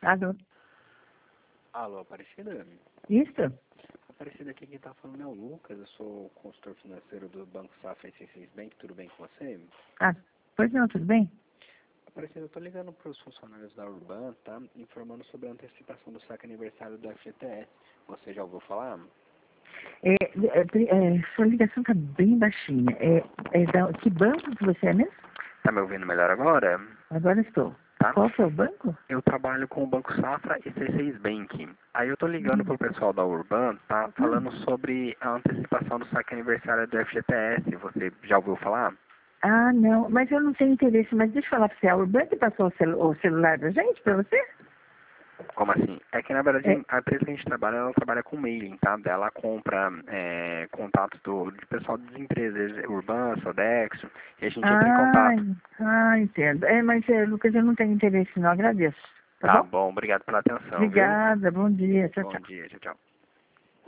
Alô? Alô, Aparecida? Isso? Aparecida, aqui quem tá falando é o Lucas, eu sou consultor financeiro do Banco Safra C6 Bank, tudo bem com você? Ah, pois não, tudo bem? Aparecida, eu tô ligando para os funcionários da Urban, tá? Informando sobre a antecipação do saque aniversário do FGTS. Você já ouviu falar? Sua ligação tá bem baixinha. Que banco que você é mesmo? Tá me ouvindo melhor agora? Agora estou. Tá? Qual que é o banco? Eu trabalho com o Banco Safra e C6 Bank. Aí eu tô ligando pro pessoal da Urban, tá? Falando sobre a antecipação do saque aniversário do FGTS. Você já ouviu falar? Ah, não, mas eu não tenho interesse. Mas deixa eu falar para você, a Urban que passou o celular da gente para você? Como assim? É que na verdade É. a empresa que a gente trabalha, ela trabalha com mailing, tá? Ela compra contatos de pessoal das empresas, Urban, Sodexo, e a gente entra em Ah, contato. entendo. Mas, Lucas, eu não tenho interesse, não. Agradeço. Tá Tá bom? bom, obrigado pela atenção, viu? Obrigada, bom dia. Tchau, Bom tchau. dia, tchau, tchau.